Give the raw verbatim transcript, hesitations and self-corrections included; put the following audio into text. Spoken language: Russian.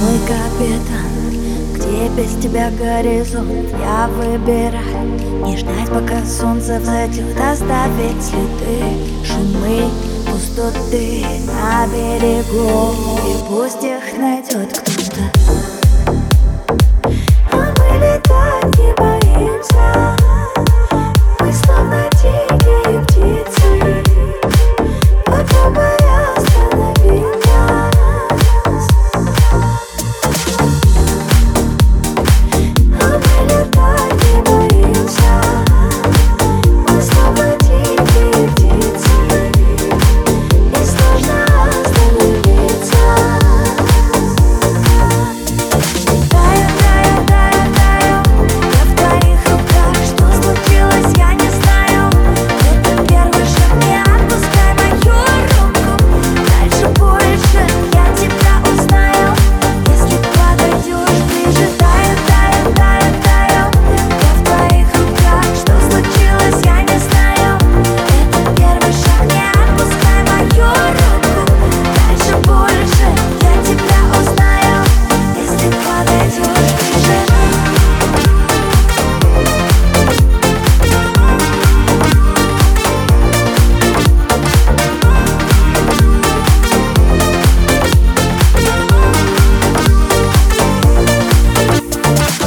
Мой капитан, где без тебя горизонт? Я выбираю не ждать, пока солнце взойдет, оставить следы, шумы, пустоты на берегу. И пусть их найдет кто-то.